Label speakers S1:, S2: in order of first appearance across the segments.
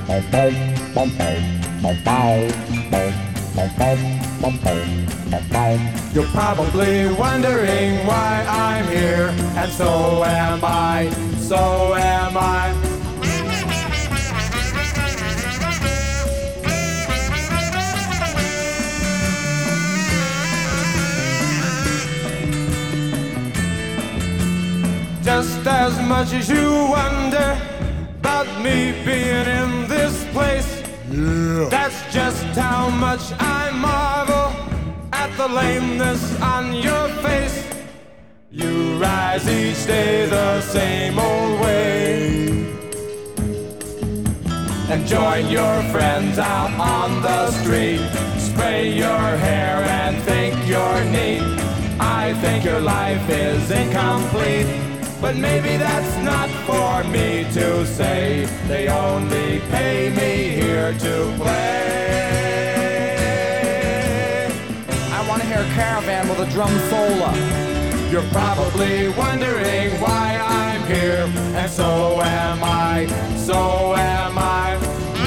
S1: You're probably wondering why I'm here, and so am I, so am I. Just as much as you wonder about me being in this place, yeah, that's just how much I marvel at the lameness on your face. You rise each day the same old way, and join your friends out on the street. Spray your hair and think you're neat. I think your life is incomplete, but maybe that's not for me to say. They only pay me here to play.
S2: I want to hear Caravan with a drum solo.
S1: You're probably wondering why I'm here, and so am I, so am I.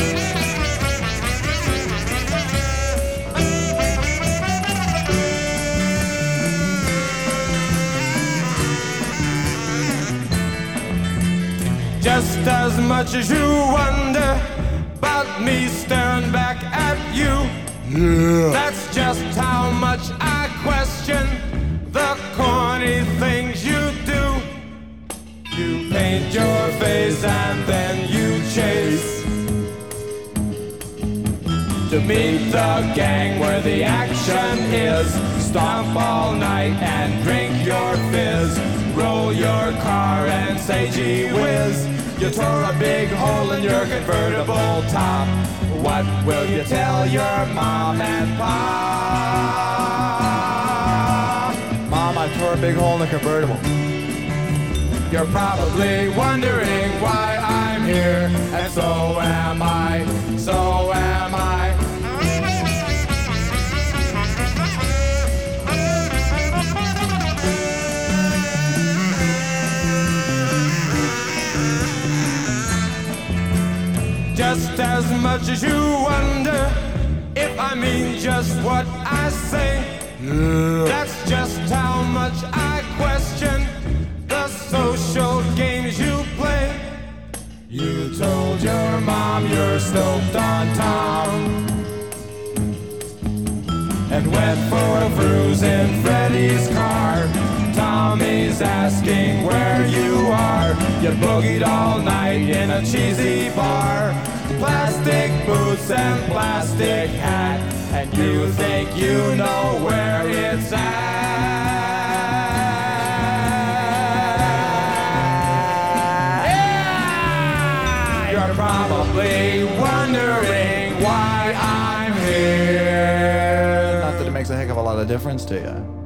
S1: Just as much as you wonder about me staring back at you, yeah, that's just how much I question the corny things you do. You paint your face and then you chase to meet the gang where the action is. Stomp all night and drink your fizz. Roll your car and say gee whiz. You tore a big hole in your convertible top. What will you tell your mom and pop?
S2: Mom, I tore a big hole in the convertible.
S1: You're probably wondering why I'm here, and so am I, so am I. Just as much as you wonder if I mean just what I say, yeah, that's just how much I question the social games you play. You told your mom you're stoked on Tom, and went for a cruise in Freddie's car. Tommy's asking where you are. You boogied all night in a cheesy bar. Plastic boots and plastic hat, and you think you know where it's at. Yeah! You're probably wondering why I'm here.
S2: Not that it makes a heck of a lot of difference to you.